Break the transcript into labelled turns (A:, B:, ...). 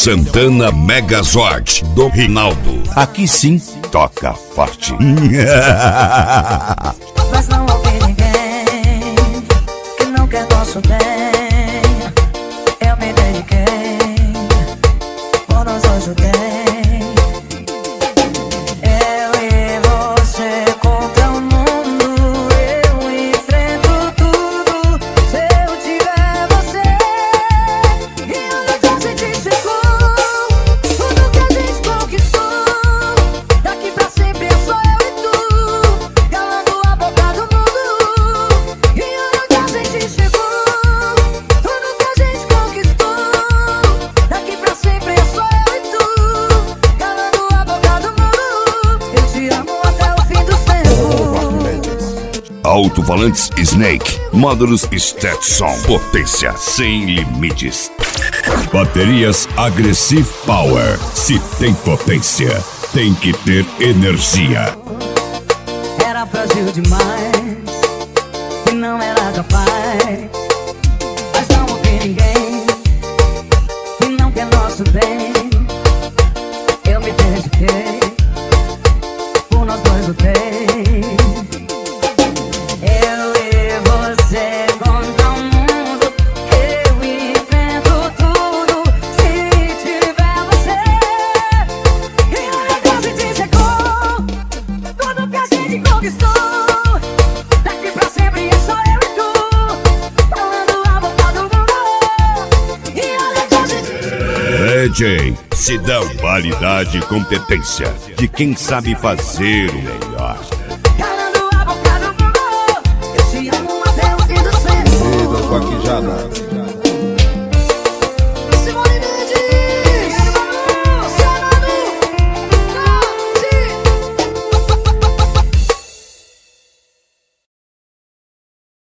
A: Santana Megazord do Rinaldo. Aqui sim toca forte.
B: Mas não ouvi ninguém que não quer nosso bem. Eu me dediquei, por nós dois o bem. Eu e você contra o mundo, eu enfrento tudo. Se eu tiver você, e onde a gente chegou, tudo que a gente conquistou, daqui pra sempre é só eu e tu, calando a boca do mundo. E onde a gente chegou, tudo que a gente conquistou, daqui pra sempre é só eu e tu, calando a boca do mundo. Eu te amo até o fim dos tempos.
A: Alto-falantes Snake, módulos Stetson, potência sem limites. Baterias Aggressive Power, se tem potência, tem que ter energia.
B: Era frágil demais e não era capaz, mas não ouvi ninguém e não quer nosso bem. Eu me dediquei, por nós dois lutei. Eu e você contra o mundo, eu enfrento tudo. Se tiver você, e onde a gente chegou, tudo que a gente conquistou, daqui pra sempre é só eu e tu, falando a boca do mundo. E onde a gente
A: DJ se dá qualidade e competência de quem sabe fazer o melhor.
B: calando a boca do mundo. Eu te amo até o fim dos tempos.
C: Vaquejada.